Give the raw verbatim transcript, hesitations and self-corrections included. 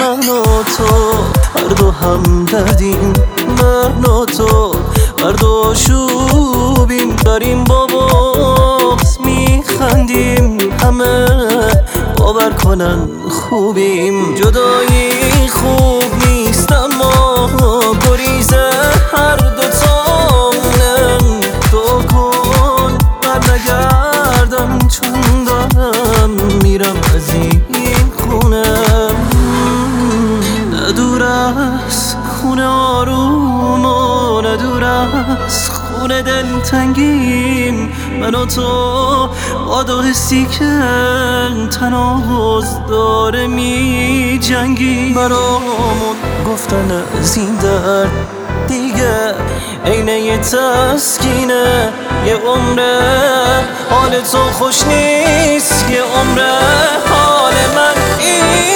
من و تو هر دو هم دردیم، من و تو هر دو آشوبیم، داریم با بغض میخندیم، همه باور کنن خوبیم. جدایی خوب نیست اما گریزه هر دو تامونم. تو کن بر نگردم چون دارم میرم از این خونم. نه دور از خونه آروم و نه دور از خونه دلتنگیم، من و تو با دو حسی که تناقض داره می جنگیم. برامون گفتن از این درد دیگه عینه یه تسکینه، یه عمره حال تو خوش نیست، یه عمره حال من این